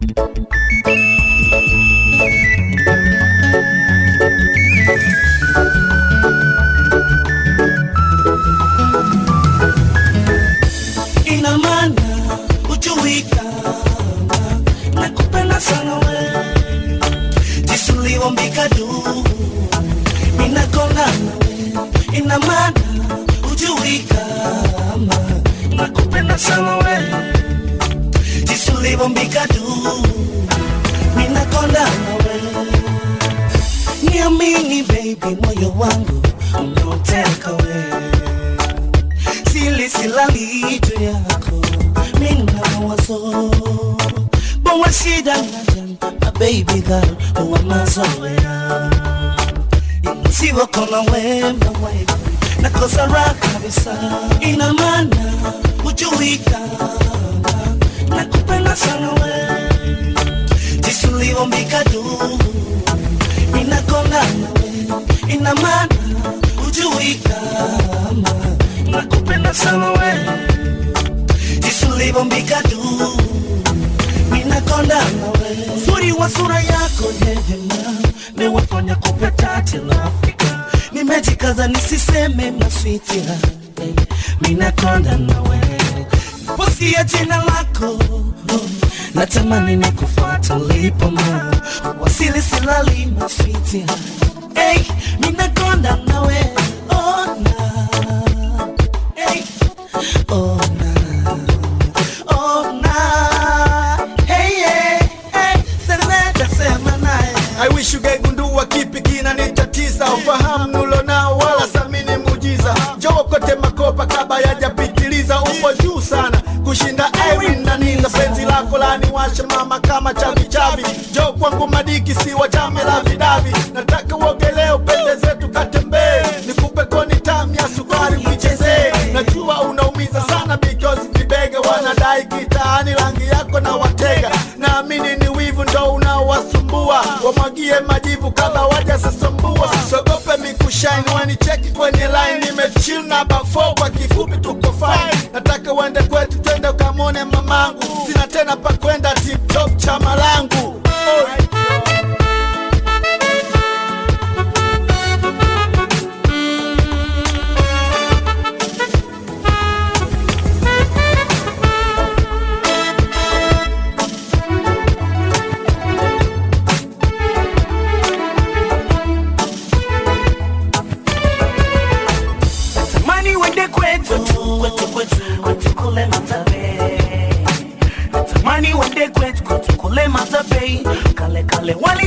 Ina maana ujui kama nakupenda sana wewe, jinsi ulivyombika du ninakonda nawe. Ina maana ujui kama nakupenda sana wewe, jinsi ulivyombika du ninakonda nawe. Niamini baby, moyo wangu unauteka wewe, sili silali juu yako, mina wazo bawa shida najan, my baby girl, uwa mazoea inasiwa kona wema wewe, nakosa raha kabisa. Ina maana ujui kama nakupenda sana wewe, jinsi ulivyombika du ninakonda nawe. Ina maana ujui kama nakupenda sana wewe, jinsi ulivyombika du ninakonda nawe. Uzuri wa sura yako nevema mewafanya kupeta tena Afrika, nimejikaza nisiseme maswiti ya ninakonda nawe. Posiya jina lako natamani nikufuata ulipo ma wasili silali maswiti ya ninakonda nawe. Oh na oh na oh na sema nae. I wish ungegundua kipi kinanitatiza, ufahamu nulo nao wala samini mujiza. Njoo kote makopa kaba yajapitiliza, upo juu sana kushinda Irene na Niza. Penzi lako lani washa mama kama chavi chavi, njoo kwangu madiki si wajame la vidavi. Nataka uogelee upende zetu katembee, nikupe koni tamu ya sukari uichezee. Najua unaumiza sana because vibege wanadai kitaani rangi yako na watega. Naamini ni wivu ndo unaowasumbua, wamwagie majivu kama waja sasumbua. Sogope mikushine wanicheki kwenye line, nimechill na bafo kwa kifupi tuko fine. Nataka uende kwetu twende ukamone mamangu, sina tena pa kwenda tip top chama langu. Kule matabe, natamani wende kwetu kule matabe, kale kale wali